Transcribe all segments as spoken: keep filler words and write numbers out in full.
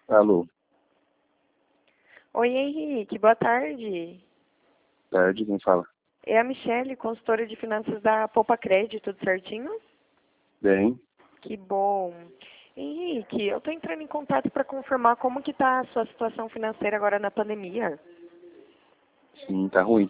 Alô, Oi, Henrique, boa tarde. tarde, quem fala? É a Michele, consultora de finanças da Poupa Crédito, tudo certinho? Bem, Que bom. Henrique, eu estou entrando em contato para confirmar como que está a sua situação financeira agora na pandemia. sim, tá ruim.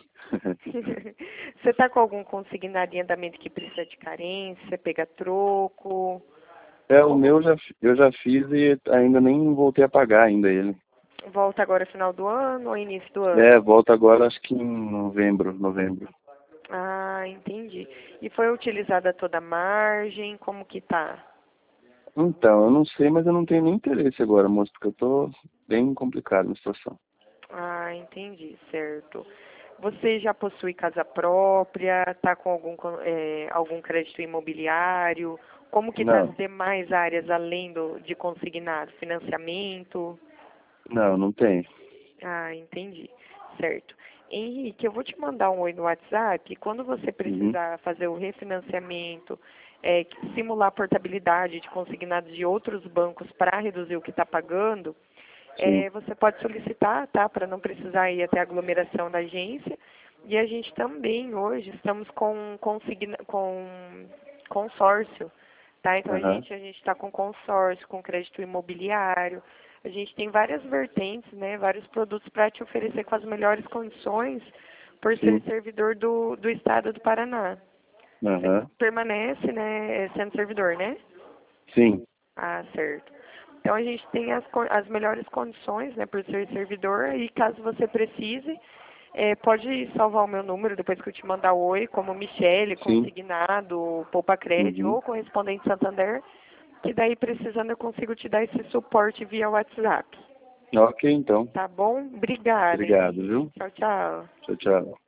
Você está com algum consignado em andamento que precisa de carência, pega troco? É, o Como meu já, eu já fiz e ainda nem voltei a pagar ainda ele. volta agora final do ano ou início do É, ano? volta agora acho que em novembro, novembro. Ah, entendi. E foi utilizada toda a margem? Como que tá? Então, eu não sei, mas eu não tenho nem interesse agora, moço, porque eu tô bem complicado na situação. Ah, entendi, certo. Você já possui casa própria? Está com algum, co- eh, algum crédito imobiliário? Como que está as Não, demais áreas além do, de consignado? Financiamento? não, não tenho. Ah, entendi, certo. Henrique, eu vou te mandar um oi no WhatsApp. Quando você Uhum, precisar fazer o refinanciamento, eh, simular a portabilidade de consignados de outros bancos para reduzir o que está pagando, sim, é, você pode solicitar, tá? Para não precisar ir até a aglomeração da agência. E a gente também hoje estamos com, consigna, com consórcio, tá? Então a aham, gente a gente está com consórcio, com crédito imobiliário. A gente tem várias vertentes, né? Vários produtos para te oferecer com as melhores condições por ser sim, servidor do, do estado do Paraná. Você aham, permanece, né, sendo servidor, né? sim, Ah, certo. Então a gente tem as, co- as melhores condições, né, por ser servidor, e caso você precise, eh, pode salvar o meu número depois que eu te mandar o oi, como Michele, sim, consignado, Poupa Crédito uhum. ou correspondente Santander, que daí precisando eu consigo te dar esse suporte via WhatsApp. Ok, então. Tá bom? Obrigada, Obrigado, Henrique. viu? Tchau, tchau. Tchau, tchau.